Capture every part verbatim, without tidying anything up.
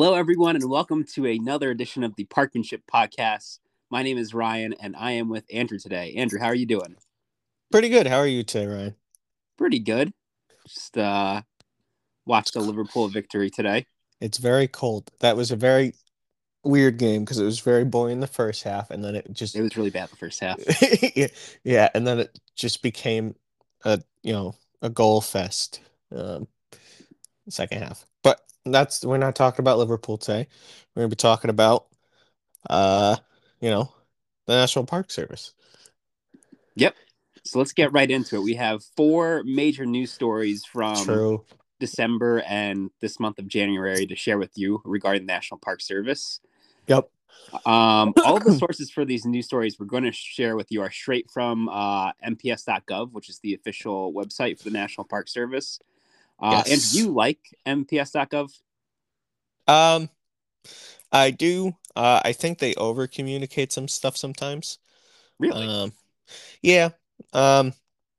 Hello, everyone, and welcome to another edition of the Parkmanship Podcast. My name is Ryan, and I am with Andrew today. Andrew, how are you doing? Pretty good. How are you today, Ryan? Pretty good. Just uh, watched the Liverpool victory today. It's very cold. That was a very weird game because it was very boring in the first half, and then it It just was really bad the first half. yeah, and then it just became a you know a goal fest um, second half. But that's we're not talking about Liverpool today. We're gonna be talking about uh you know the National Park Service. Yep. So let's get right into it. We have four major news stories from True. December and this month of January to share with you regarding the National Park Service. Yep. Um, all of the sources for these news stories we're going to share with you are straight from uh, N P S dot gov, which is the official website for the National Park Service. Uh, Andrew, do Yes. you like N P S dot gov? Um, I do. Uh, I think they over communicate some stuff sometimes. Really? Um, yeah. Um,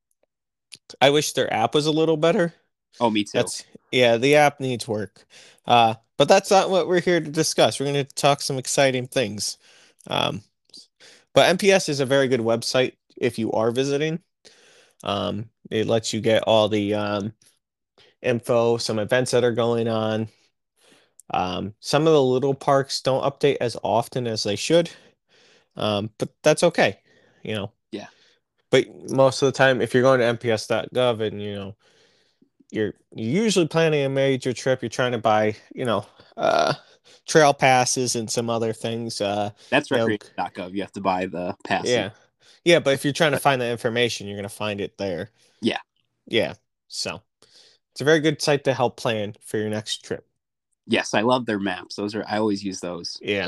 I wish their app was a little better. Oh, me too. That's yeah, the app needs work. Uh, but that's not what we're here to discuss. We're going to talk some exciting things. Um, but N P S is a very good website if you are visiting. Um, it lets you get all the um, info, some events that are going on. Um, some of the little parks don't update as often as they should, um, but that's okay, you know. Yeah, But most of the time, if you're going to N P S dot gov and you know you're you're usually planning a major trip. You're trying to buy, you know, uh, trail passes and some other things. Uh, that's you know, recreation dot gov. You have to buy the passes. yeah, yeah. But if you're trying to But find that information, you're gonna find it there. yeah, Yeah. So it's a very good site to help plan for your next trip. yes, I love their maps. Those are I always use those Yeah.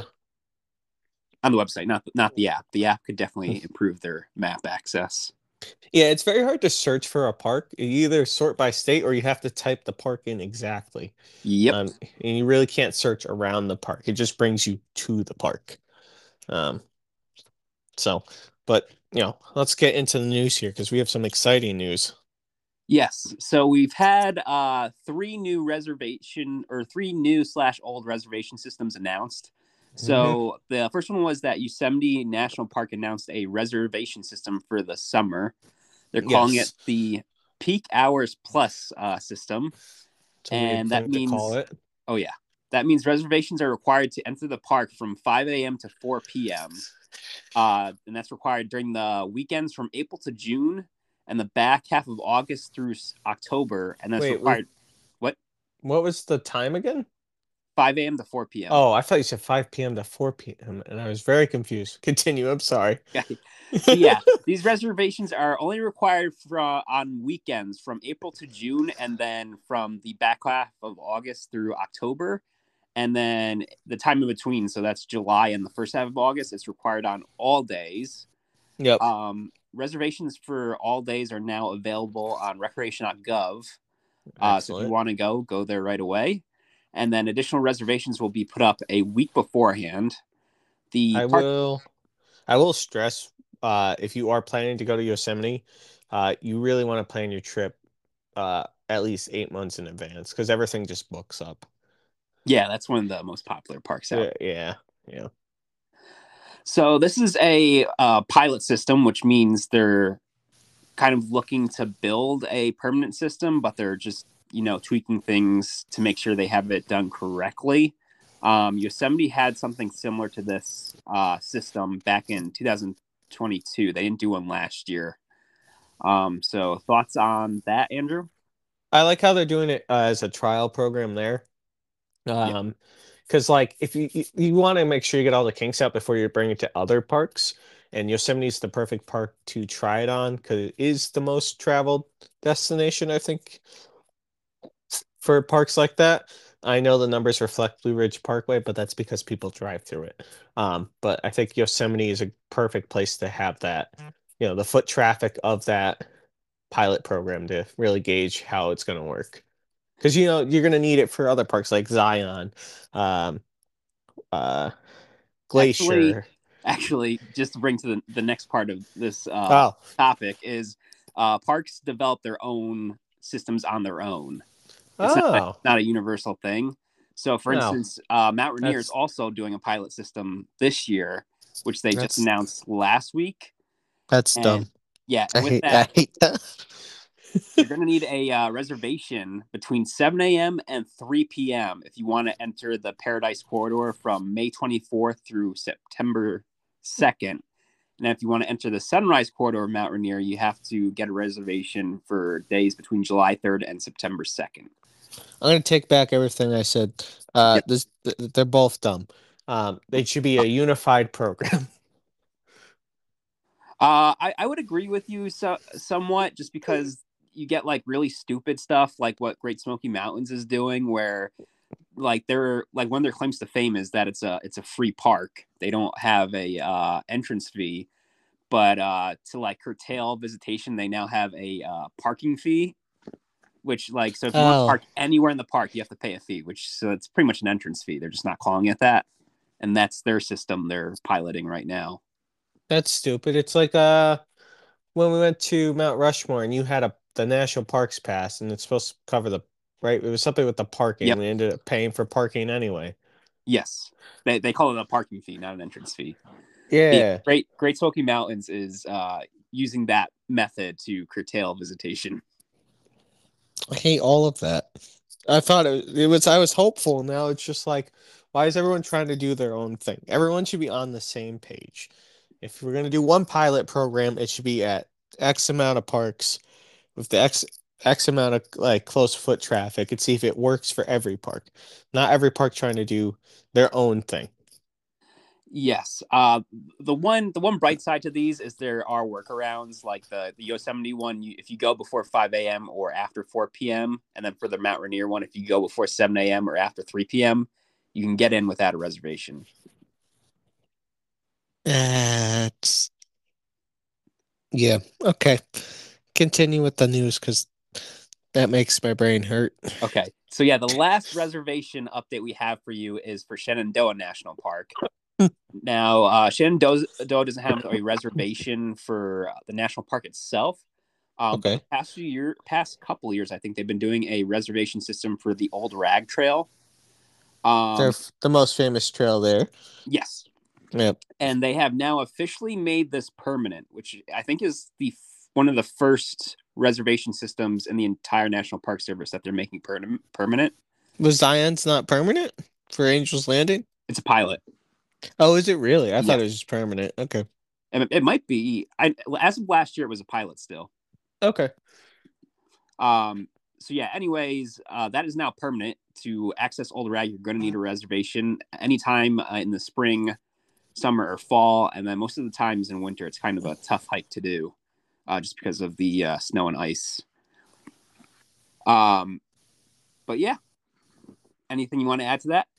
on the website, not not the app. The app could definitely improve their map access. Yeah, it's very hard to search for a park. You either sort by state or you have to type the park in exactly. Yep. Um, and you really can't search around the park. It just brings you to the park. Um, So, but you know, let's get into the news here because we have some exciting news. Yes. So we've had uh, three new reservation or three new slash old reservation systems announced. Hmm. So the first one was that Yosemite National Park announced a reservation system for the summer. They're calling it Yes, the Peak Hours Plus uh, system, it's a weird and that thing to call means, it. oh yeah, that means reservations are required to enter the park from five a m to four p m. Uh, and that's required during the weekends from April to June and the back half of August through October. And that's Wait, wait, required, what, what was the time again? five a m to four p m. Oh, I thought you said five p m to four p m and I was very confused. Continue. I'm sorry. So yeah, these reservations are only required for uh, on weekends from April to June, and then from the back half of August through October, and then the time in between. So that's July and the first half of August. It's required on all days. Yep. Um, reservations for all days are now available on recreation dot gov. Uh, so if you Excellent. want to go, go there right away. And then additional reservations will be put up a week beforehand. The I park, will I will stress uh if you are planning to go to Yosemite, uh you really want to plan your trip uh at least eight months in advance because everything just books up. yeah, that's one of the most popular parks out. Yeah, yeah, yeah. So this is a uh, pilot system, which means they're kind of looking to build a permanent system, but they're just you know tweaking things to make sure they have it done correctly. Um, Yosemite had something similar to this uh, system back in two thousand twenty-two. They didn't do one last year. Um, so thoughts on that, Andrew? I like how they're doing it uh, as a trial program there. Yeah, Um, because like if you you, you want to make sure you get all the kinks out before you bring it to other parks, and Yosemite's the perfect park to try it on because it is the most traveled destination, I think, for parks like that. I know the numbers reflect Blue Ridge Parkway, but that's because people drive through it. Um, but I think Yosemite is a perfect place to have that, you know, the foot traffic of that pilot program to really gauge how it's going to work. Because you know you're gonna need it for other parks like Zion, um, uh, actually, Glacier. actually, just to bring to the, the next part of this uh, Oh, topic is uh, parks develop their own systems on their own. It's not a, oh, not a universal thing. So, for No, instance, uh, Mount Rainier is that's also doing a pilot system this year, which they just that's announced last week. that's And dumb. yeah, I and with hate I that, hate that. you're going to need a uh, reservation between seven a m and three p m if you want to enter the Paradise Corridor from May twenty-fourth through September second. And if you want to enter the Sunrise Corridor of Mount Rainier, you have to get a reservation for days between July third and September second. I'm gonna take back everything I said. Uh, Yep. this they're both dumb. Um, they should be a unified program. Uh, I, I would agree with you so, somewhat, just because you get like really stupid stuff like what Great Smoky Mountains is doing, where like they're like one of their claims to fame is that it's a it's a free park. They don't have a uh, entrance fee, but uh, to like curtail visitation, they now have a uh, parking fee. Which like so if you want to Oh, park anywhere in the park, you have to pay a fee. Which so it's pretty much an entrance fee. They're just not calling it that, and that's their system they're piloting right now. that's stupid. It's like uh when we went to Mount Rushmore and you had a the National Parks pass and it's supposed to cover the right. It was something with the parking. Yep. We ended up paying for parking anyway. Yes. They they call it a parking fee, not an entrance fee. The Yeah, Great Great Smoky Mountains is uh, using that method to curtail visitation. I hate all of that. I thought it, it was I was hopeful. Now it's just like, why is everyone trying to do their own thing? Everyone should be on the same page. If we're gonna do one pilot program, it should be at X amount of parks with the X X amount of like close foot traffic and see if it works for every park. Not every park trying to do their own thing. Yes. Uh, the one the one bright side to these is there are workarounds like the the Yosemite one. You, if you go before five a m or after four p m, and then for the Mount Rainier one, if you go before seven a m or after three p m, you can get in without a reservation. That's yeah. Okay. Continue with the news because that makes my brain hurt. Okay. So yeah, the last reservation update we have for you is for Shenandoah National Park. Now, uh, Shenandoah doesn't have a reservation for the national park itself. Um, but the Okay. past few year, past couple years, I think they've been doing a reservation system for the Old Rag Trail. They're Um, f- the most famous trail there. yes, Yep. and they have now officially made this permanent, which I think is the one of the first reservation systems in the entire National Park Service that they're making per- permanent. Was Zion's not permanent for Angel's Landing? It's a pilot. Oh, is it really? I thought Yeah, it was just permanent. Okay. and it, it might be. I, as of last year, it was a pilot still. Okay. Um, so yeah, anyways, uh, that is now permanent. To access Old Rag, you're going to need a reservation anytime uh, in the spring, summer, or fall, and then most of the times in winter, it's kind of a tough hike to do, uh, just because of the uh, snow and ice. Um, but yeah, anything you want to add to that?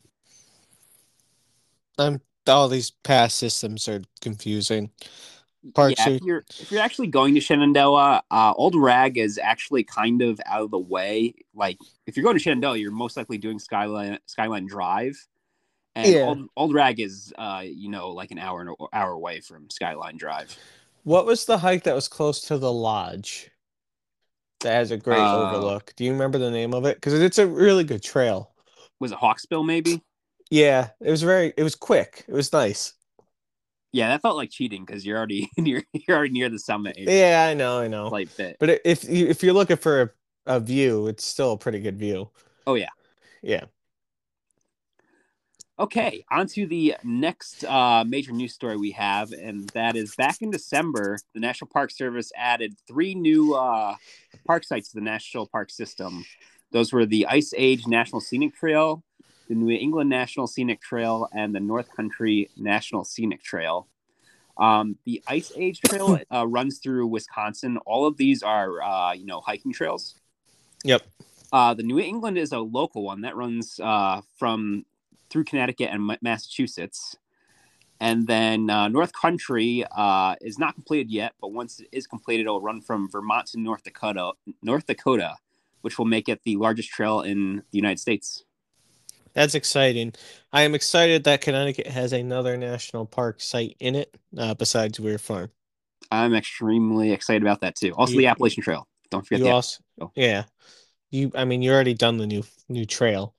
I'm all these pass systems are confusing. Parks Yeah, if are you're if you're actually going to Shenandoah, uh, Old Rag is actually kind of out of the way. Like if you're going to Shenandoah, you're most likely doing Skyline Skyline Drive, and yeah. Old Old Rag is uh, you know like an hour an hour away from Skyline Drive. What was the hike that was close to the lodge that has a great Uh, overlook? Do you remember the name of it? Because it's a really good trail. was it Hawksbill maybe? Yeah, it was very. It was quick. It was nice. Yeah, that felt like cheating because you're already near you're already near the summit a Yeah, I know, I know. slight bit. But if you if you're looking for a, a view, it's still a pretty good view. Oh yeah. Yeah. Okay, on to the next uh, major news story we have, and that is back in December, the National Park Service added three new uh, park sites to the National Park System. Those were the Ice Age National Scenic Trail, the New England National Scenic Trail, and the North Country National Scenic Trail. Um, the Ice Age Trail uh, runs through Wisconsin. All of these are, uh, you know, hiking trails. Yep. Uh, the New England is a local one that runs uh, from through Connecticut and Massachusetts. And then uh, North Country uh, is not completed yet, but once it is completed, it'll run from Vermont to North Dakota, North Dakota, which will make it the largest trail in the United States. That's exciting. I am excited that Connecticut has another national park site in it, uh, besides Weir Farm. I'm extremely excited about that too. Also, You, the Appalachian Trail. Don't forget you the also, Appalachian Trail. yeah. You, I mean, you already done the new new trail.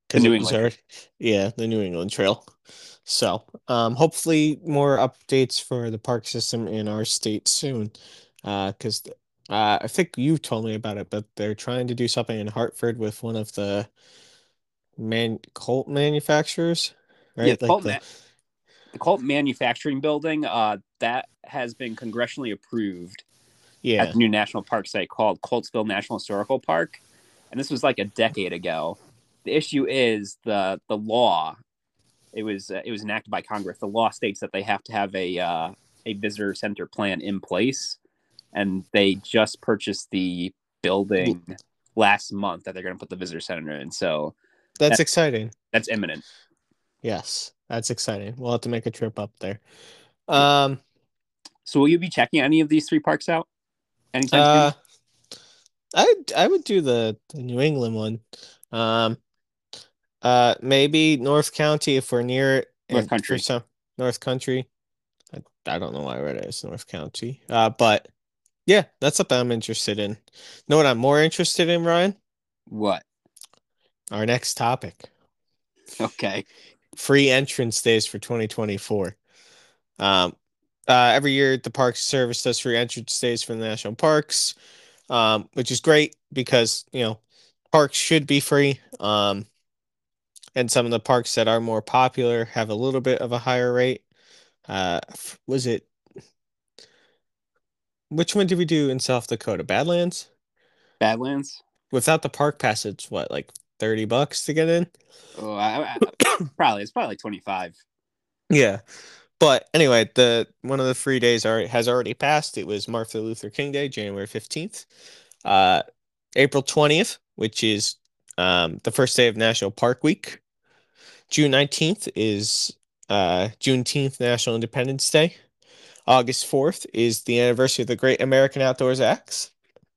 The because New it was England. already, yeah, the New England Trail. So, um, hopefully more updates for the park system in our state soon. Uh, because uh, I think you told me about it, but they're trying to do something in Hartford with one of the man Colt manufacturers, Yeah, right? the Like Colt, the, ma- the Colt manufacturing building, uh, that has been congressionally approved as yeah, a new national park site called Coltsville National Historical Park, and this was like a decade ago. The issue is the the law. It was uh, it was enacted by Congress. The law states that they have to have a uh, a visitor center plan in place, and they just purchased the L- building last month that they're going to put the visitor center in. So that's that exciting. that's imminent. Yes, that's exciting. We'll have to make a trip up there. Yeah. Um, So will you be checking any of these three parks out anytime soon? uh, I I would do the, the New England one. Um, uh, maybe North County if we're near it, North and for Country. some North Country. I, I don't know why I read it as North County. Uh, but yeah, that's something I'm interested in. Know what I'm more interested in, Ryan? What? Our next topic. Okay. Free entrance days for twenty twenty-four. Um, uh, every year the Park Service does free entrance days for the national parks, um, which is great because, you know, parks should be free. Um, and some of the parks that are more popular have a little bit of a higher rate. Uh, f- was it, which one did we do in South Dakota? Badlands? Badlands. Without the park pass, it's what, like thirty bucks to get in? Oh, I, I, probably it's probably like twenty five. Yeah. But anyway, the one of the free days already has already passed. It was Martin Luther King Day, January fifteenth. Uh, April twentieth, which is um, the first day of National Park Week. June nineteenth is uh, Juneteenth, National Independence Day. August fourth is the anniversary of the Great American Outdoors Acts.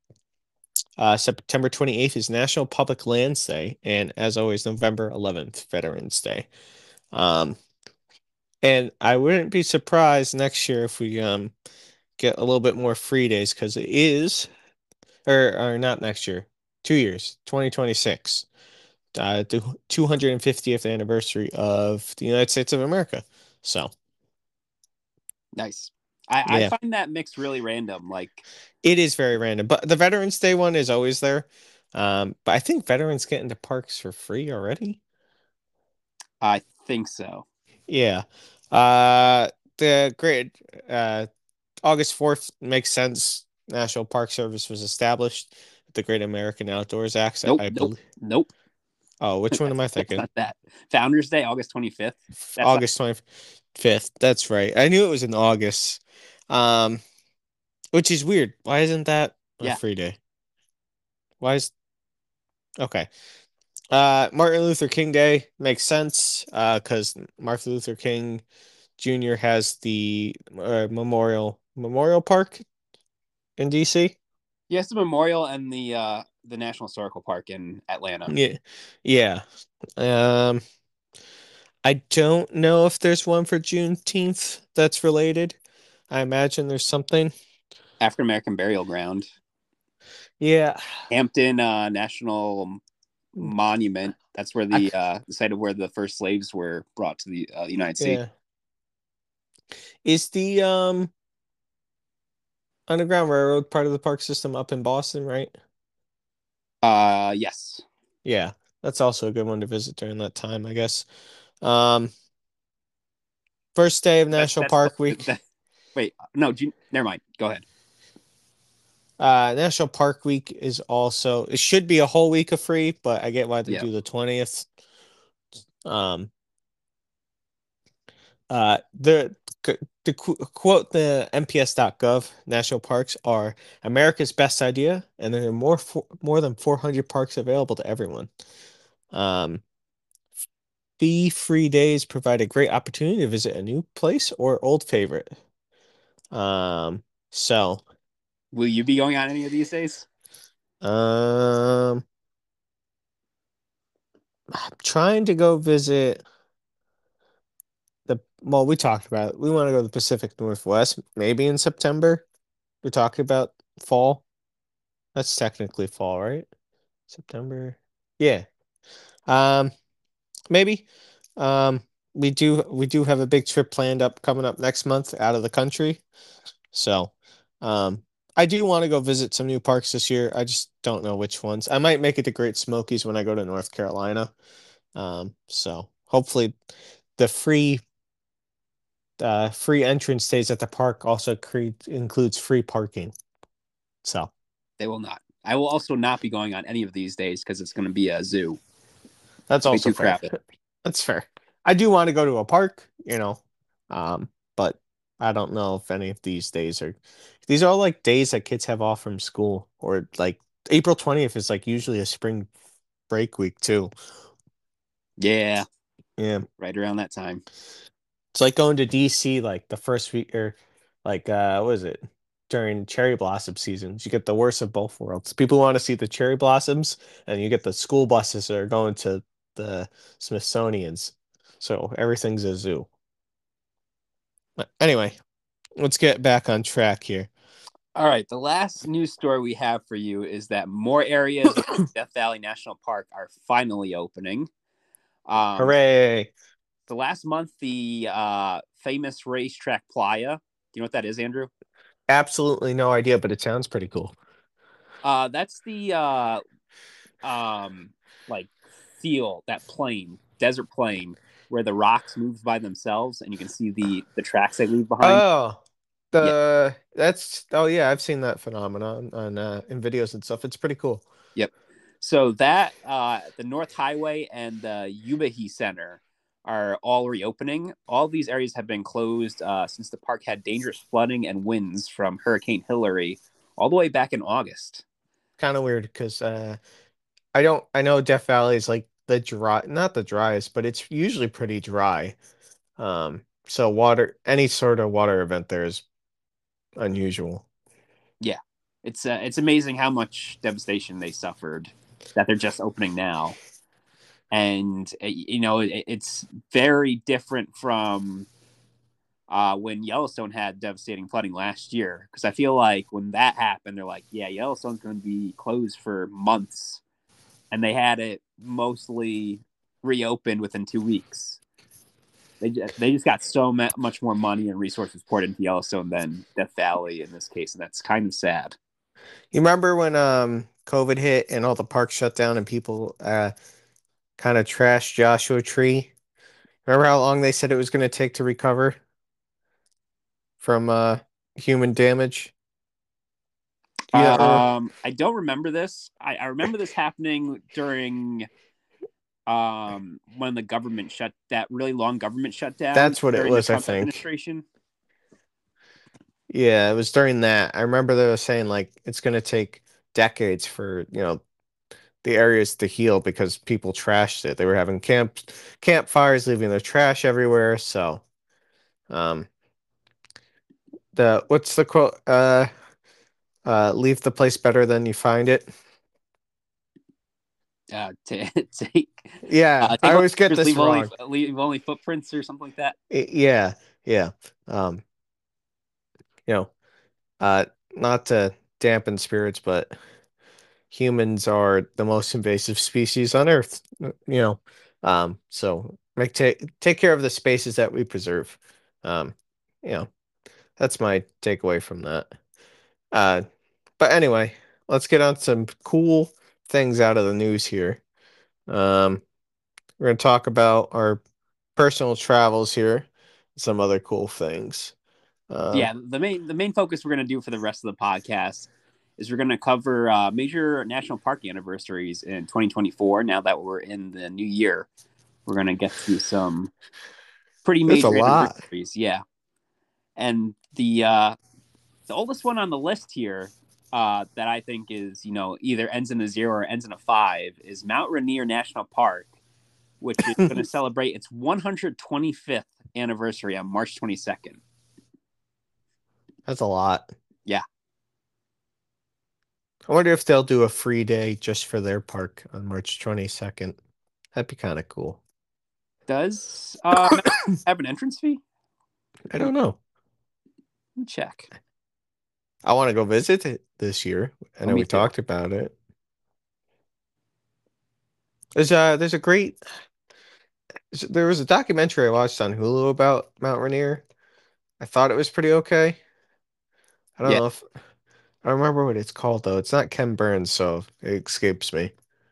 Uh, September twenty-eighth is National Public Lands Day. And as always, November eleventh, Veterans Day. Um, and I wouldn't be surprised next year if we um, get a little bit more free days because it is, or, or not next year, two years, twenty twenty-six. Uh, the two hundred fiftieth anniversary of the United States of America. So, Nice. I, I yeah, find that mix really random. Like, it is very random. But the Veterans Day one is always there. Um, but I think veterans get into parks for free already. I think so. Yeah. Uh, the great uh August fourth makes sense. National Park Service was established. The Great American Outdoors Acts, Nope, I nope, believe. nope. Oh, which one am That's, I that's thinking? not that. Founders Day, August twenty-fifth. That's like, August twenty-fifth. That's right. I knew it was in August. Um, which is weird. Why isn't that a yeah. free day? Why is okay. Uh, Martin Luther King Day makes sense. Uh, because Martin Luther King Junior has the uh, memorial memorial park in D C. Yes, the memorial and the uh the National Historical Park in Atlanta. Yeah, yeah. Um, I don't know if there's one for Juneteenth that's related. I imagine there's something. African American Burial Ground. Yeah, Hampton uh National Monument. That's where I the uh the site of where the first slaves were brought to the uh, United States. yeah. Is the um Underground Railroad part of the park system up in Boston, right? Uh yes. Yeah, that's also a good one to visit during that time, I guess. Um, first day of That's National that's Park the, Week. the wait, no, do you, never mind. Go ahead. Uh, National Park Week is also, it should be a whole week of free, but I get why they Yeah. do the twentieth. Um, uh, the to qu- quote the N P S dot gov, national parks are America's best idea, and there are more for, more than four hundred parks available to everyone. Um, Fee-free days provide a great opportunity to visit a new place or old favorite. Um, so, Will you be going on any of these days? um, I'm trying to go visit the, well, we talked about it. We want to go to the Pacific Northwest, maybe in September. We're talking about fall. That's technically fall, right? September. Yeah. Um, maybe. Um, we do we do have a big trip planned up coming up next month out of the country. So, um, I do want to go visit some new parks this year. I just don't know which ones. I might make it to Great Smokies when I go to North Carolina. Um, so hopefully the free uh free entrance stays at the park also cre includes free parking. So They will not. I will also not be going on any of these days because it's going to be a zoo. that's Way also too fair. crowded. That's fair. I do want to go to a park, you know, um, but I don't know if any of these days are. These are all like days that kids have off from school, or like April twentieth is like usually a spring break week too. Yeah, Yeah, right around that time. it's like going to D C like the first week or like uh what is it? During cherry blossom seasons. You get the worst of both worlds. People want to see the cherry blossoms and you get the school buses that are going to the Smithsonian's. So everything's a zoo. But anyway, let's get back on track here. All right, the last news story we have for you is that more areas of Death Valley National Park are finally opening. Um, Hooray. the last month, the uh, famous racetrack Playa. Do you know what that is, Andrew? Absolutely no idea, but it sounds pretty cool. Uh, that's the uh, um, like field, that plain, desert plain, where the rocks move by themselves, and you can see the the tracks they leave behind. Oh, Yeah, the that's oh yeah, I've seen that phenomenon on uh in videos and stuff. It's pretty cool. yep. So that uh, the North Highway and the Ubahi Center are all reopening. All these areas have been closed uh, since the park had dangerous flooding and winds from Hurricane Hillary all the way back in August. Kind of weird because uh I don't I know Death Valley is like the dry not the driest, but it's usually pretty dry. Um so water any sort of water event there is unusual. Yeah, it's uh, it's amazing how much devastation they suffered that they're just opening now, and uh, you know it, it's very different from uh, when Yellowstone had devastating flooding last year. Because I feel like when that happened, they're like, yeah, Yellowstone's going to be closed for months, and they had it mostly reopened within two weeks. They just, they just got so much more money and resources poured into Yellowstone than Death Valley in this case, and that's kind of sad. You remember when um COVID hit and all the parks shut down and people uh kind of trashed Joshua Tree? Remember how long they said it was going to take to recover from uh human damage? Do you not Um, I don't remember this. I, I remember this happening during um when the government shut that really long government shutdown That's what it during the was, I Trump think. administration. Yeah, it was during that. I remember they were saying like it's going to take decades for, you know, the areas to heal because people trashed it. They were having camp campfires, leaving their trash everywhere. So, um, the what's the quote? Uh, uh, leave the place better than you find it. Uh, to take Yeah, uh, I take only always get pictures, this leave only wrong. leave only footprints or something like that. I- yeah, yeah. Um, you know, uh, not to dampen spirits, but humans are the most invasive species on Earth. You know, um, so make take take care of the spaces that we preserve. Um, you know, that's my takeaway from that. Uh, but anyway, let's get on some cool things out of the news here. Um, we're gonna talk about our personal travels here, some other cool things. Um, Yeah, the main the main focus we're going to do for the rest of the podcast is we're going to cover uh, major national park anniversaries in twenty twenty-four. Now that we're in the new year, we're going to get to some pretty there's a major lot. anniversaries. Yeah, and the uh, the oldest one on the list here uh, that I think is, you know, either ends in a zero or ends in a five is Mount Rainier National Park, which is going to celebrate its one hundred twenty-fifth anniversary on March twenty-second. That's a lot. Yeah. I wonder if they'll do a free day just for their park on March twenty-second. That'd be kind of cool. Does uh, have an entrance fee? I don't know. Let me check. I want to go visit it this year. I Oh, know me we too. talked about it. There's a there's a great So there was a documentary I watched on Hulu about Mount Rainier. I thought it was pretty okay. I don't Yeah. know if I don't remember what it's called though. It's not Ken Burns, so it escapes me.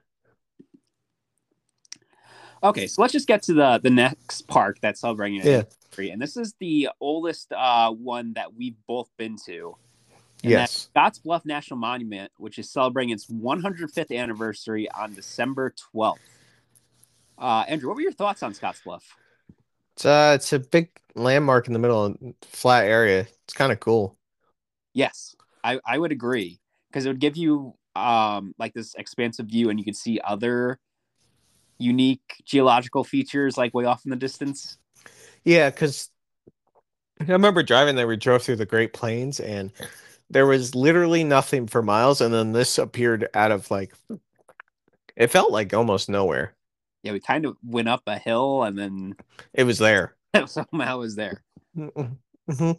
Okay, so let's just get to the the next park that's celebrating an Yeah. anniversary, and this is the oldest uh, one that we've both been to, and that's Yes. Scotts Bluff National Monument, which is celebrating its one hundred fifth anniversary on December twelfth. Uh, Andrew, what were your thoughts on Scotts Bluff? It's uh it's a big landmark in the middle of a flat area. It's kind of cool. Yes, I, I would agree because it would give you um like this expansive view, and you could see other unique geological features like way off in the distance. Yeah, because I remember driving there. We drove through the Great Plains, and there was literally nothing for miles, and then this appeared out of like it felt like almost nowhere. Yeah, we kind of went up a hill and then It was there. somehow was there. Mhm.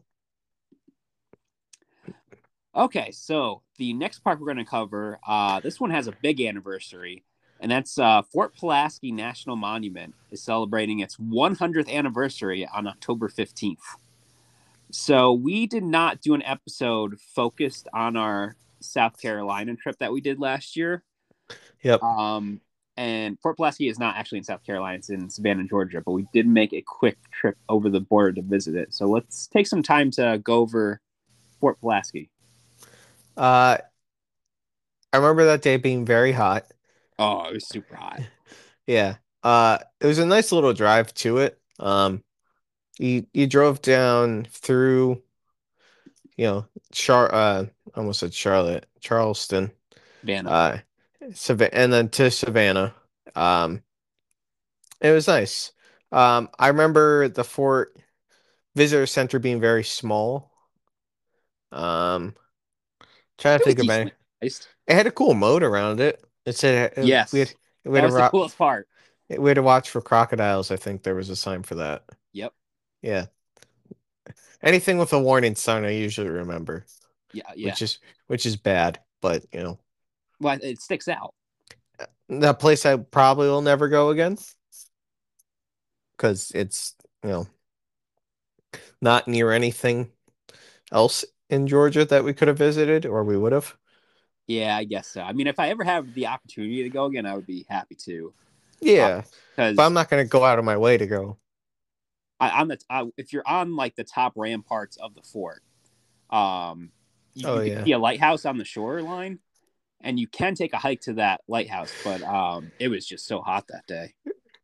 Okay, so the next park we're going to cover, uh, this one has a big anniversary, and that's uh, Fort Pulaski National Monument is celebrating its one hundredth anniversary on October fifteenth. So we did not do an episode focused on our South Carolina trip that we did last year. Yep. Um, and Fort Pulaski is not actually in South Carolina, it's in Savannah, Georgia, but we did make a quick trip over the border to visit it. So let's take some time to go over Fort Pulaski. Uh, I remember that day being very hot. Oh, it was super hot. Yeah. Uh, it was a nice little drive to it. Um, you you drove down through, you know, Char uh, I almost said Charlotte, Charleston, Vanna. uh, Sav and then to Savannah. Um, it was nice. Um, I remember the fort visitor center being very small. Um, trying to It was think about it. decently priced. It had a cool moat around it. It said it, we had Yes, we had that to was the ro coolest part. we had to watch for crocodiles. I think there was a sign for that. Yep. Yeah. Anything with a warning sign, I usually remember, Yeah, yeah. which is which is bad, but you know, Well, it sticks out. that place I probably will never go again because it's, you know, not near anything else in Georgia that we could have visited or we would have. Yeah, I guess so. I mean, if I ever have the opportunity to go again, I would be happy to. Yeah, but I'm Because not going to go out of my way to go. I, on the I, if you're on like the top ramparts of the fort, um, you, Oh you can yeah. see a lighthouse on the shoreline, and you can take a hike to that lighthouse. But um, it was just so hot that day.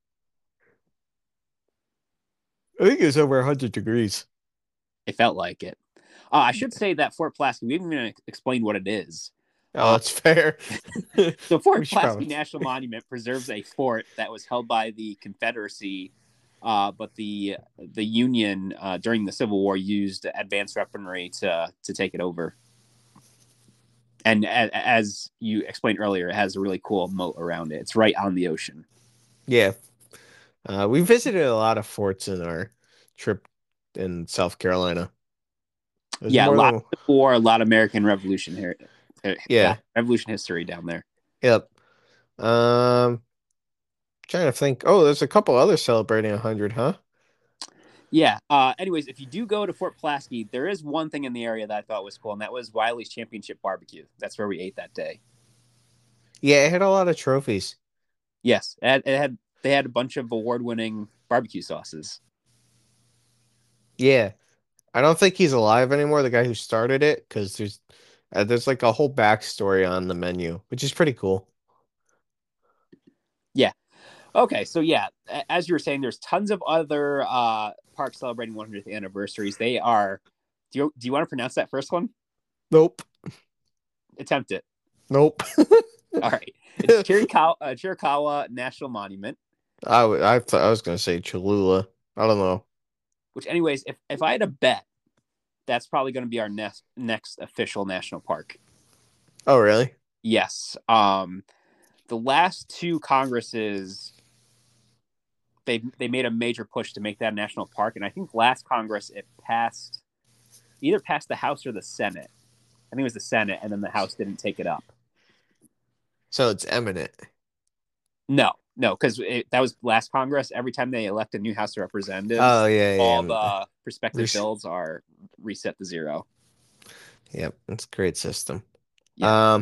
I think it's over one hundred degrees. It felt like it. Uh, I should say that Fort Pulaski. We haven't even explained what it is. Oh, Uh, that's fair. so We Fort should Pulaski probably. National Monument preserves a fort that was held by the Confederacy, uh, but the the Union uh, during the Civil War used advanced weaponry to to take it over. And as, as you explained earlier, it has a really cool moat around it. It's right on the ocean. Yeah. Uh, we visited a lot of forts in our trip in South Carolina. There's Yeah, a more lot than of war, a lot of American Revolution here. Uh, God, yeah. Revolution history down there. Yep. Um, trying to think. Oh, there's a couple others celebrating one hundred, huh? Yeah. Uh, anyways, if you do go to Fort Pulaski, there is one thing in the area that I thought was cool, and that was Wiley's Championship Barbecue. That's where we ate that day. Yeah, it had a lot of trophies. Yes, it had, it had they had a bunch of award-winning barbecue sauces. Yeah. I don't think he's alive anymore, the guy who started it, because there's uh, there's like a whole backstory on the menu, which is pretty cool. Yeah. Okay. So yeah, as you were saying, there's tons of other uh, parks celebrating one hundredth anniversaries. They are. Do you do you want to pronounce that first one? Nope. Attempt it. Nope. All right. It's Chiricahua, uh, Chiricahua National Monument. I, w- I thought I was gonna say Cholula. I don't know. Which, anyways, if if I had a bet, that's probably going to be our next next official national park. Oh, really? Yes. Um, the last two Congresses, they they made a major push to make that a national park, and I think last Congress it passed, either passed the House or the Senate. I think it was the Senate, and then the House didn't take it up. So it's eminent. No, No, because that was last Congress. Every time they elect a new House of Oh Representatives, yeah, all yeah. the prospective Res- bills are reset to zero. Yep, it's a great system. Yeah. Um,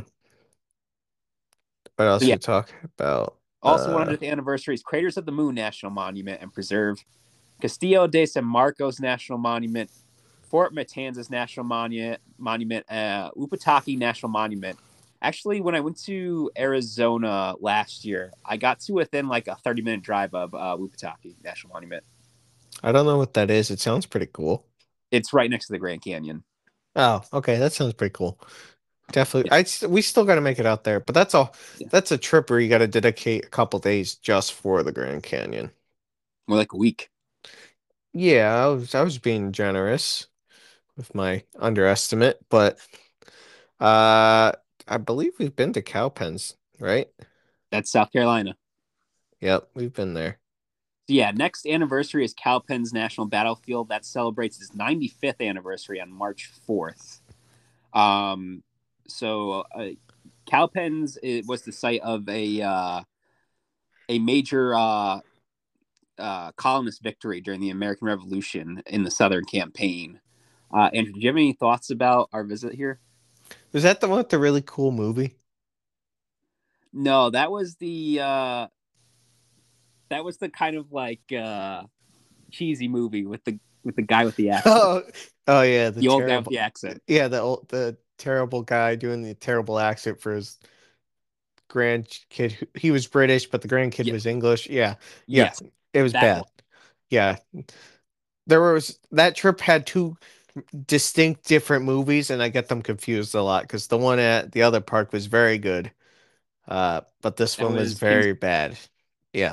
what So else yeah. we talk about? Also, Uh, one hundredth anniversary is Craters of the Moon National Monument and Preserve, Castillo de San Marcos National Monument, Fort Matanzas National Monument, Monument, uh, Upataki National Monument. Actually, when I went to Arizona last year, I got to within like a thirty minute drive of uh, Upataki National Monument. I don't know what that is. It sounds pretty cool. It's right next to the Grand Canyon. Oh, okay, that sounds pretty cool. Definitely. Yeah, I we still got to make it out there, but that's all. yeah. That's a trip where you got to dedicate a couple days just for the Grand Canyon. More like a week. Yeah, I was I was being generous with my underestimate, but uh I believe we've been to Cowpens, right? That's South Carolina. Yep, we've been there. So yeah, next anniversary is Cowpens National Battlefield. That celebrates its ninety-fifth anniversary on March fourth. Um, so uh, Cowpens it was the site of a uh, a major uh, uh, colonist victory during the American Revolution in the Southern Campaign. Uh, Andrew, do you have any thoughts about our visit here? Was that the one with the really cool movie? No, that was the uh, that was the kind of like uh, cheesy movie with the with the guy with the accent, Oh, oh yeah, the the old guy with terrible. the accent. Yeah, the old, the terrible guy doing the terrible accent for his grandkid. He was British, but the grandkid Yeah, was English. Yeah, yeah, yes, it was that bad. one. Yeah, there was that trip had two distinct different movies, and I get them confused a lot because the one at the other park was very good, uh, but this That one was was King's. very bad. Yeah.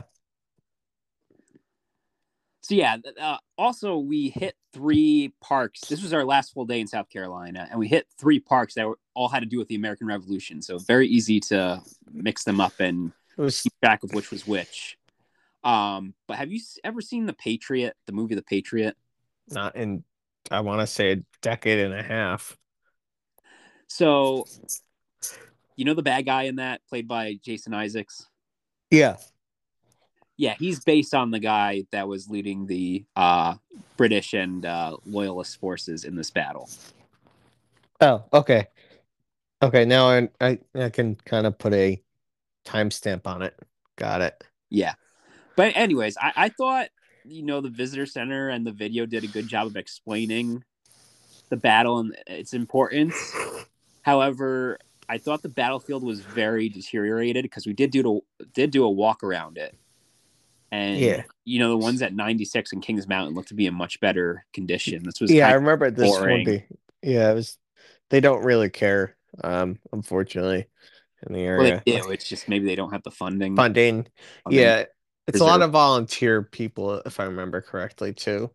So yeah, uh, also we hit three parks. This was our last full day in South Carolina, and we hit three parks that were, all had to do with the American Revolution. So very easy to mix them up and It was keep track of which was which. Um, but have you ever seen The Patriot, the movie The Patriot? not in, I want to say, a decade and a half. So you know the bad guy in that, played by Jason Isaacs. Yeah. Yeah, he's based on the guy that was leading the uh, British and uh, Loyalist forces in this battle. Oh, okay. Okay, now I I, I can kind of put a timestamp on it. Got it. Yeah. But anyways, I, I thought, you know, the visitor center and the video did a good job of explaining the battle and its importance. However, I thought the battlefield was very deteriorated because we did do to, did do a walk around it. And Yeah. you know, the ones at ninety-six and Kings Mountain looked to be in much better condition. This was Yeah, I kind of remember this one boring. day. Yeah, it was they don't really care, um, unfortunately, in the Well, they area. do. It's just maybe they don't have the funding Funding. funding Yeah, it's a lot preserve. of volunteer people, if I remember correctly, too.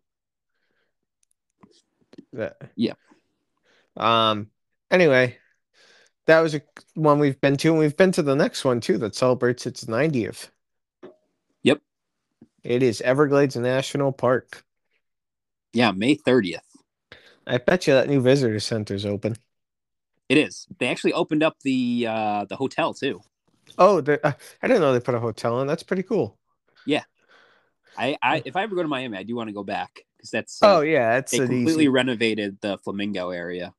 That Yeah. um anyway, that was a one we've been to, and we've been to the next one too that celebrates its ninetieth. Yep. It is Everglades National Park. Yeah. May thirtieth. I bet you that new visitor center's open. It is. They actually opened up the uh the hotel too. Oh, the, uh, I didn't know they put a hotel in. That's pretty cool. Yeah. I, I if I ever go to Miami, I do want to go back because that's uh, Oh yeah, it's they an completely easy. renovated the Flamingo area.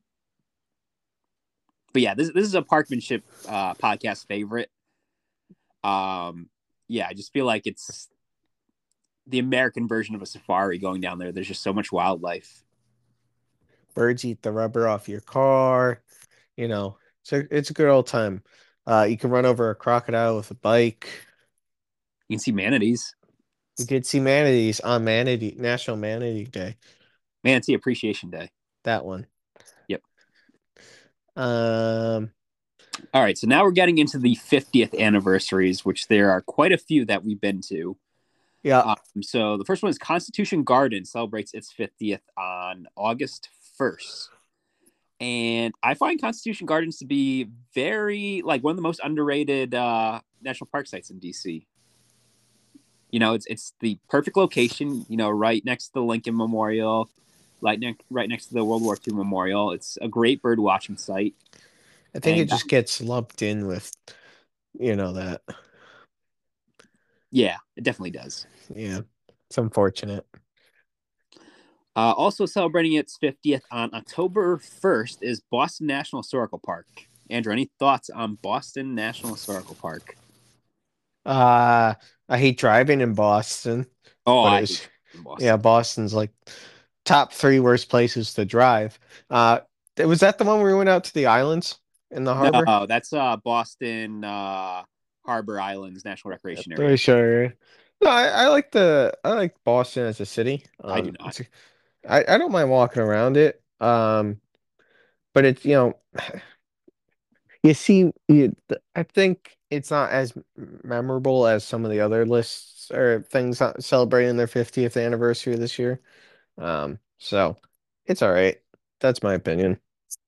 But yeah, this this is a Parkmanship uh, podcast favorite. Um, yeah, I just feel like it's the American version of a safari going down there. There's just so much wildlife. Birds eat the rubber off your car. You know, so it's a good old time. Uh, you can run over a crocodile with a bike. You can see manatees. You could see manatees on Manatee National Manatee Day. Manatee Appreciation Day. That one. Yep. Um. All right, so now we're getting into the fiftieth anniversaries, which there are quite a few that we've been to. Yeah. Um, so the first one is Constitution Garden celebrates its fiftieth on August first. And I find Constitution Gardens to be very, like, one of the most underrated uh, national park sites in D C. You know, it's it's the perfect location, you know, right next to the Lincoln Memorial, right, ne- right next to the World War Two Memorial. It's a great bird watching site. I think it And uh, just gets lumped in with, you know, that. Yeah, it definitely does. Yeah, it's unfortunate. Uh, also celebrating its fiftieth on October first is Boston National Historical Park. Andrew, any thoughts on Boston National Historical Park? Uh, I hate driving in Boston, Oh, but I it hate was, in yeah, Boston. Boston's like top three worst places to drive. Uh, was that the one where we went out to the islands in the harbor? No, that's uh Boston uh Harbor Islands National Yeah, Recreation pretty Area. sure. No, I, I like the I like Boston as a city. I do Um, not. it's I, I don't mind walking around it. Um, but it's you know you see you, I think it's not as memorable as some of the other lists or things that celebrating their fiftieth anniversary this year. Um, so it's all right. That's my opinion.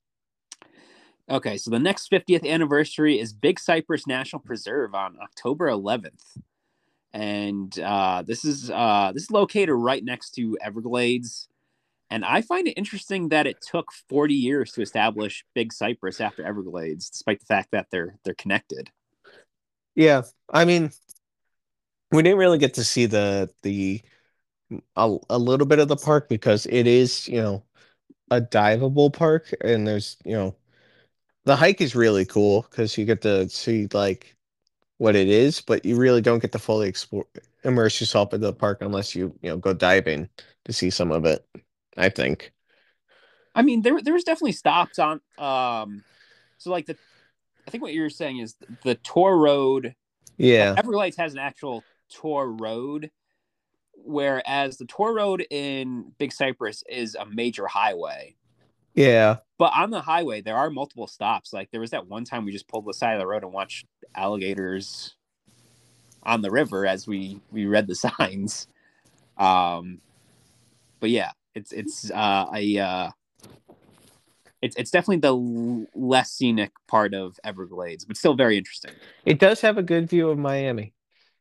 Okay, so the next fiftieth anniversary is Big Cypress National Preserve on October eleventh. And uh, this is uh, this is located right next to Everglades. And I find it interesting that it took forty years to establish Big Cypress after Everglades, despite the fact that they're they're connected. Yeah, I mean, we didn't really get to see the the a, a little bit of the park because it is, you know, a diveable park and there's, you know, the hike is really cool because you get to see like what it is, but you really don't get to fully explore immerse yourself in the park unless you, you know, go diving to see some of it, I think. I mean, there there was definitely stops on um, so like the I think what you're saying is the tour road, like Yeah. Everglades has an actual tour road, whereas the tour road in Big Cypress is a major highway. Yeah. But on the highway, there are multiple stops. Like there was that one time we just pulled the side of the road and watched alligators on the river as we we read the signs. Um, but yeah, it's it's uh, a uh, it's it's definitely the less scenic part of Everglades, but still very interesting. It does have a good view of Miami.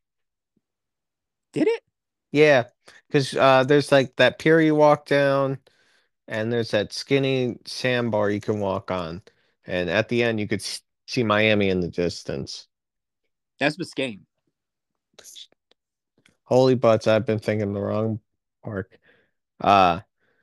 Did it? Yeah, because uh, there's like that pier you walk down, and there's that skinny sandbar you can walk on, and at the end you could s- see Miami in the distance. That's Biscayne. Holy butts, I've been thinking the wrong park. Uh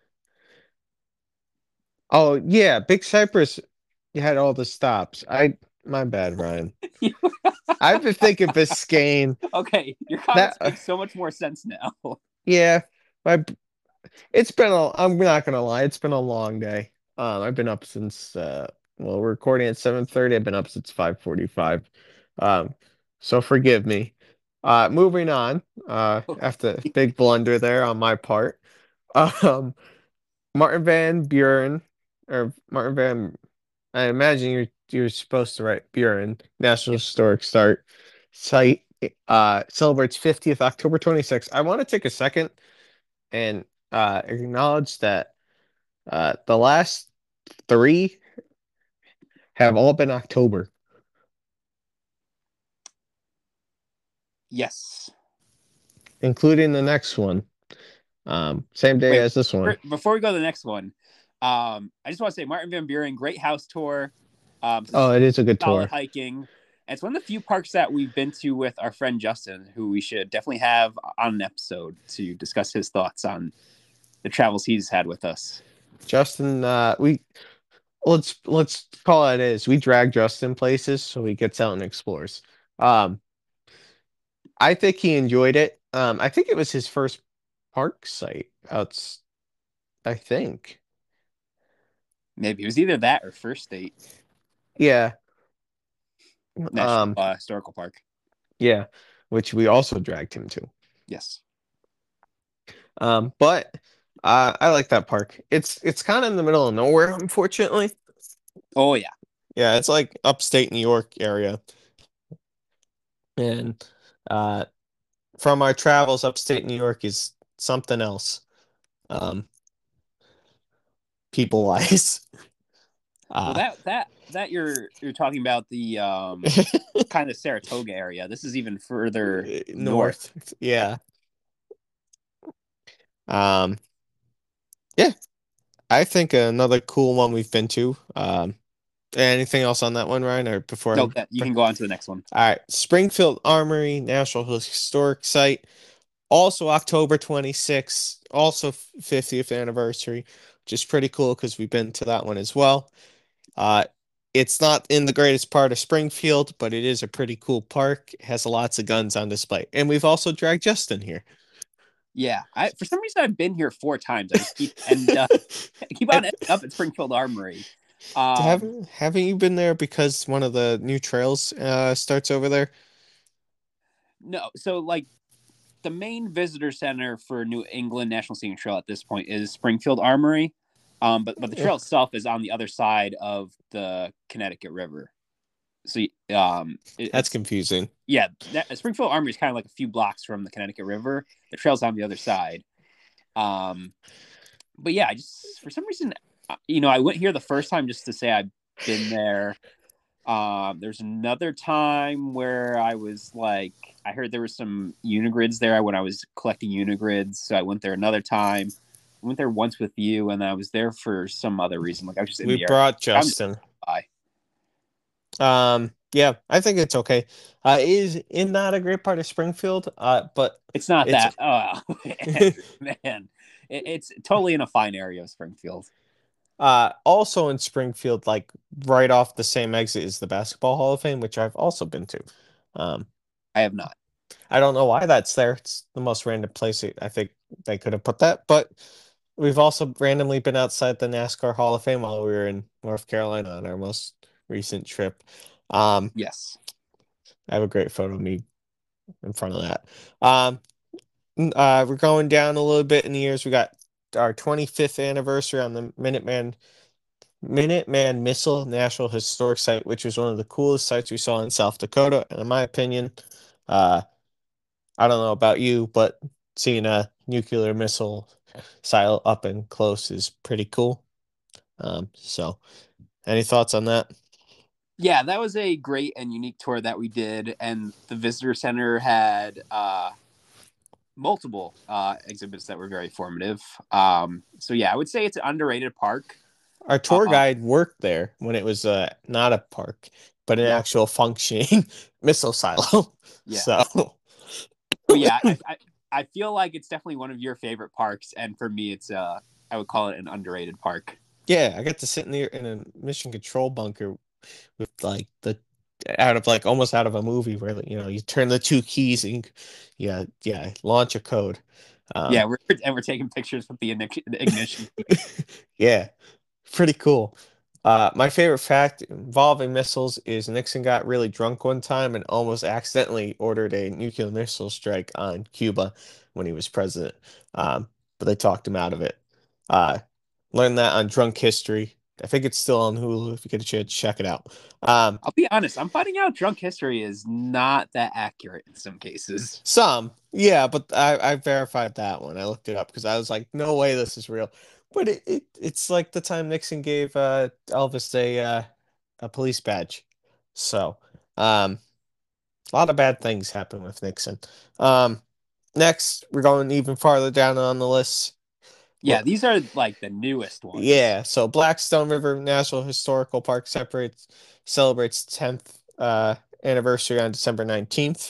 oh yeah, Big Cypress. You had all the stops. I my bad, Ryan. I've been thinking Biscayne. Okay, your That comments uh, make so much more sense now. yeah, my it's been a, I'm not gonna lie, it's been a long day. Um, I've been up since uh well, we're recording at seven thirty. I've been up since five forty-five. Um, so forgive me. Uh, moving on, uh, after big blunder there on my part. Um, Martin Van Buren or Martin Van I imagine you're you're supposed to write Buren, National Yes. Historic Start Site uh celebrates fiftieth October twenty-sixth. I want to take a second and uh acknowledge that uh, the last three have all been October, Yes. including the next one. Um, same day Wait, as this one. before we go to the next one, um, I just want to say Martin Van Buren, great house tour. Um, Oh, it is a good solid tour. hiking. And it's one of the few parks that we've been to with our friend Justin, who we should definitely have on an episode to discuss his thoughts on the travels he's had with us. Justin, uh, we let's let's call it is. We drag Justin places so he gets out and explores. Um, I think he enjoyed it. Um, I think it was his first park site. Outs, I think. Maybe it was either that or First State Yeah. National Um, uh, Historical Park. yeah, which we also dragged him to. Yes. Um, but uh, I like that park. It's it's kind of in the middle of nowhere, unfortunately. Oh yeah. Yeah, it's like upstate New York area. And uh, from our travels, upstate New York is something else. Um, people wise. Well, Uh, that that that you're you're talking about the um kind of Saratoga area. This is even further north. north. Yeah. Um, yeah, I think another cool one we've been to. Um, Anything else on that one, Ryan? Or before No, I... that you can go on to the next one. All right, Springfield Armory, National Historic Site, also October twenty-sixth, also fiftieth anniversary, which is pretty cool because we've been to that one as well. Uh, it's not in the greatest part of Springfield, but it is a pretty cool park. It has lots of guns on display. And we've also dragged Justin here. Yeah, I for some reason I've been here four times. I just keep and uh, keep on ending up at Springfield Armory. Um, haven't haven't you been there because one of the new trails uh, starts over there? no, so like the main visitor center for New England National Scenic Trail at this point is Springfield Armory, um, but but the trail itself is on the other side of the Connecticut River. So um, it, That's confusing. Yeah, that, Springfield Armory is kind of like a few blocks from the Connecticut River. The trail's on the other side. Um, but yeah, I just for some reason, you know, I went here the first time just to say I've been there. Um, there's another time where I was like, I heard there were some Unigrids there when I was collecting Unigrids, so I went there another time. I went there once with you, and I was there for some other reason. Like I was just in We the brought area. Justin. Bye. Um, yeah, I think it's okay. Uh, it is in not a great part of Springfield, uh, but it's not it's... that. Oh, Andrew, man, it, it's totally in a fine area of Springfield. Uh, also in Springfield, like right off the same exit is the Basketball Hall of Fame, which I've also been to. Um, I have not. I don't know why that's there. It's the most random place I think they could have put that, but we've also randomly been outside the NASCAR Hall of Fame while we were in North Carolina on our most recent trip. Um, yes. I have a great photo of me in front of that. Um, uh, we're going down a little bit in the years. We got our twenty-fifth anniversary on the Minuteman Minuteman Missile National Historic Site, which was one of the coolest sites we saw in South Dakota. And in my opinion, uh, I don't know about you, but seeing a nuclear missile silo up and close is pretty cool. Um, so, any thoughts on that? Yeah, that was a great and unique tour that we did, and the visitor center had uh, multiple uh, exhibits that were very formative. Um, so yeah, I would say it's an underrated park. Our tour Uh, guide worked there when it was uh, not a park, but an yeah. actual functioning missile silo. Yeah. So, but yeah, I, I I feel like it's definitely one of your favorite parks, and for me, it's uh I would call it an underrated park. yeah, I got to sit in there in a mission control bunker with like the out of like almost out of a movie where you know you turn the two keys and yeah yeah launch a code. Um, yeah, we're and we're taking pictures with the ignition. yeah, pretty cool. Uh, my favorite fact involving missiles is Nixon got really drunk one time and almost accidentally ordered a nuclear missile strike on Cuba when he was president. Um, but they talked him out of it. Uh, learned that on Drunk History. I think it's still on Hulu if you get a chance, check it out. Um, I'll be honest, I'm finding out Drunk History is not that accurate in some cases. Some, yeah, but I, I verified that one. I looked it up because I was like, no way this is real. But it, it it's like the time Nixon gave uh, Elvis a uh, a police badge. So, um, a lot of bad things happen with Nixon. Um, next, we're going even farther down on the list. Yeah, these are like the newest ones. Yeah, so Blackstone River National Historical Park separates celebrates tenth uh, anniversary on December nineteenth.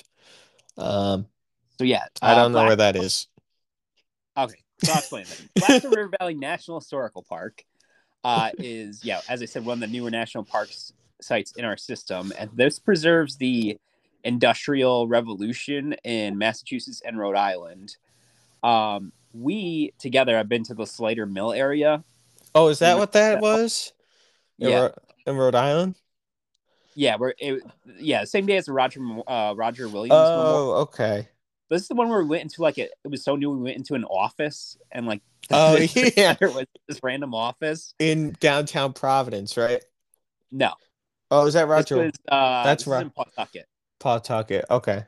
Um, so yeah, uh, I don't know Black- where that is. Okay, so I'll explain that. Blackstone River Valley National Historical Park uh, is, yeah, as I said, one of the newer national parks sites in our system, and this preserves the Industrial Revolution in Massachusetts and Rhode Island. Um, we together have been to the Slater Mill area. Oh, is that what that was? In Yeah, Ro in Rhode Island. Yeah, where it, yeah, same day as the Roger uh, Roger Williams. Oh, Memorial. okay. This is the one where we went into like a, it was so new we went into an office and like oh yeah, there was this random office in downtown Providence, right? No. Oh, is that Roger? This was, uh, That's this right. in Pawtucket. Pawtucket. Okay.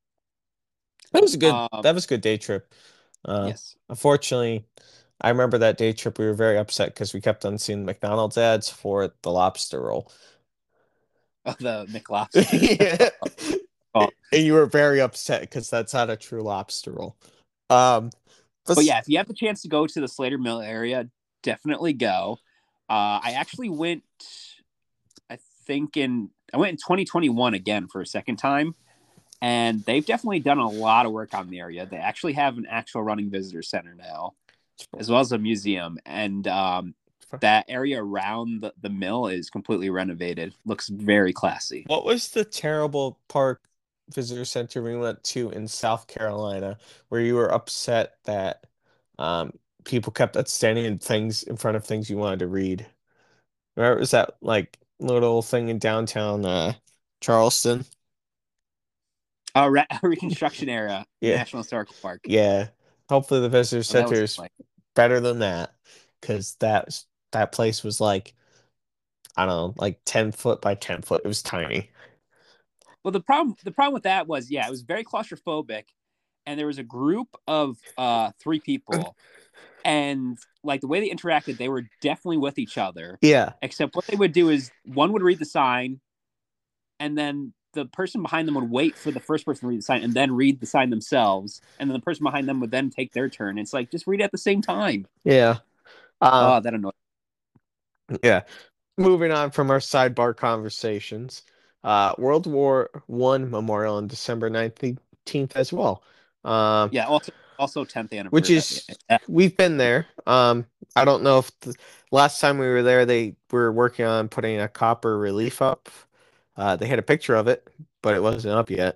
That was a good. Um, that was a good day trip. Uh, yes. Unfortunately, I remember that day trip. We were very upset because we kept on seeing McDonald's ads for the lobster roll. Oh, the McLobster. yeah. Oh. And you were very upset because that's not a true lobster roll. Um, but, but yeah, if you have the chance to go to the Slater Mill area, definitely go. Uh, I actually went. think in I went in twenty twenty-one again for a second time, and they've definitely done a lot of work on the area. They actually have an actual running visitor center now, as well as a museum, and um, that area around the, the mill is completely renovated. Looks very classy. What was the terrible park visitor center we went to in South Carolina where you were upset that um, people kept standing in things in front of things you wanted to read? Remember, it was that like little thing in downtown uh, Charleston? Uh, re- Reconstruction era Yeah, National Historical Park. yeah. Hopefully the visitor Well, that center was is like better than that because that that place was like I don't know, like ten foot by ten foot. It was tiny. well the problem the problem with that was yeah it was very claustrophobic, and there was a group of uh three people, and like the way they interacted, they were definitely with each other. Yeah, Except what they would do is one would read the sign, and then the person behind them would wait for the first person to read the sign and then read the sign themselves, and then the person behind them would then take their turn. It's like just read it at the same time. yeah. Uh, Oh, that annoyed. yeah. Moving on from our sidebar conversations, uh, World War One Memorial on December nineteenth as well. Um, Yeah. Also, also tenth which anniversary. is we've been there. Um, I don't know if the last time we were there they were working on putting a copper relief up. Uh, they had a picture of it, but it wasn't up yet.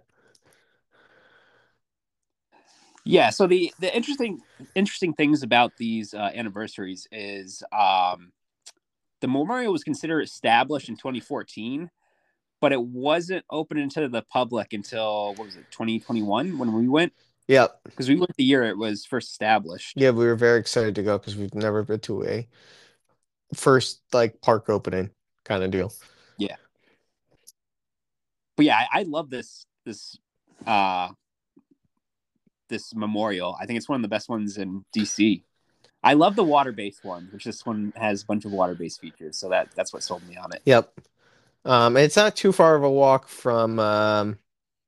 Yeah. So the the interesting interesting things about these uh, anniversaries is um, the memorial was considered established in twenty fourteen, but it wasn't open to the public until what was it, twenty twenty-one when we went? Yep. Because we went the year it was first established. Yeah, we were very excited to go because we've never been to a first like park opening kind of deal. Yeah, but yeah, I, I love this this uh this memorial. I think it's one of the best ones in D C. I love the water based one, which this one has a bunch of water based features. So that that's what sold me on it. Yep. Um, it's not too far of a walk from um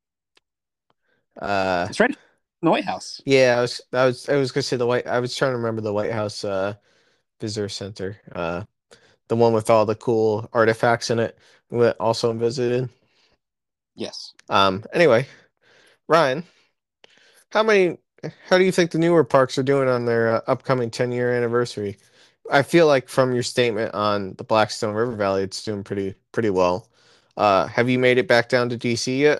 uh It's right in the White House. yeah, I was I was I was gonna say the White I was trying to remember the White House uh visitor center. Uh the one with all the cool artifacts in it. We also visited. Yes. Um anyway, Ryan, how many how do you think the newer parks are doing on their uh, upcoming ten year anniversary? I feel like from your statement on the Blackstone River Valley, it's doing pretty pretty well. Uh, have you made it back down to D C yet?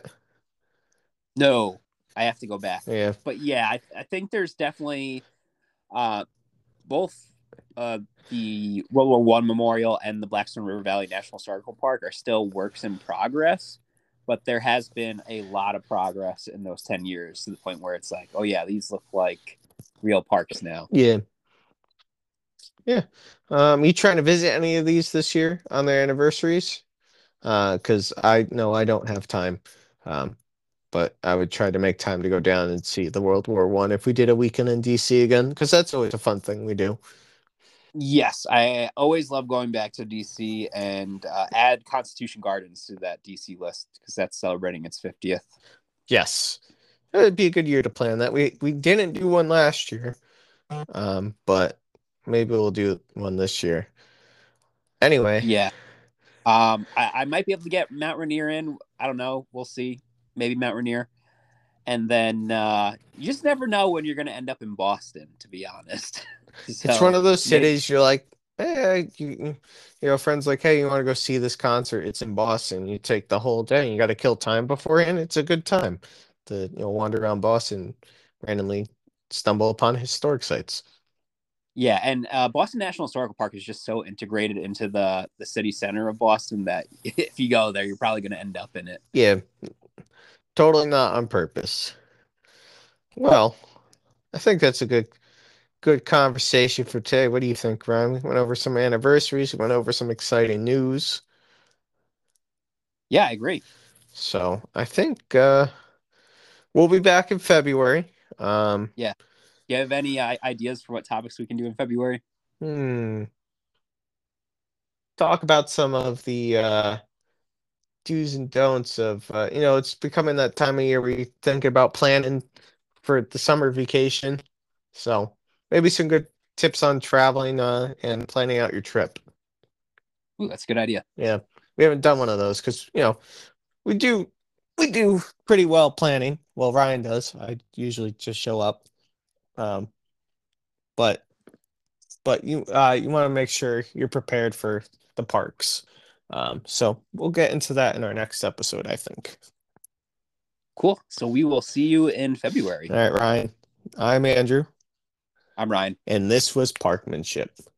No, I have to go back. Yeah. But yeah, I, I think there's definitely uh, both uh, the World War One Memorial and the Blackstone River Valley National Historical Park are still works in progress. But there has been a lot of progress in those ten years to the point where it's like, oh yeah, these look like real parks now. Yeah. Yeah. Um, you trying to visit any of these this year on their anniversaries? Uh, because I know I don't have time. Um, but I would try to make time to go down and see the World War One if we did a weekend in D C again, because that's always a fun thing we do. Yes, I always love going back to D C and uh, add Constitution Gardens to that D C list because that's celebrating its fiftieth. Yes. It'd be a good year to plan that. We we didn't do one last year. Um, but maybe we'll do one this year. Anyway, Yeah. Um, I, I might be able to get Mount Rainier in. I don't know. We'll see. Maybe Mount Rainier. And then uh, you just never know when you're going to end up in Boston, to be honest. so, it's one of those maybe, cities you're like, hey, you, you know, friends like, hey, you want to go see this concert? It's in Boston. You take the whole day. You got to kill time beforehand. It's a good time to you know wander around Boston, randomly stumble upon historic sites. yeah. And uh, Boston National Historical Park is just so integrated into the, the city center of Boston that if you go there, you're probably going to end up in it. Yeah, totally not on purpose. Well, I think that's a good good conversation for today. What do you think, Ryan? We went over some anniversaries, we went over some exciting news. Yeah, I agree. So I think uh, we'll be back in February. Um, Yeah. Do you have any uh, ideas for what topics we can do in February? hmm, talk about some of the uh, do's and don'ts of uh, you know, it's becoming that time of year where you think about planning for the summer vacation. So maybe some good tips on traveling uh, and planning out your trip. Ooh, that's a good idea. Yeah. we haven't done one of those because you know we do we do pretty well planning. Well, Ryan does. I usually just show up. Um, but but you uh you want to make sure you're prepared for the parks. Um, so we'll get into that in our next episode, I think. Cool. So we will see you in All February. right, Ryan. I'm Andrew. I'm Ryan. And this was Parkmanship.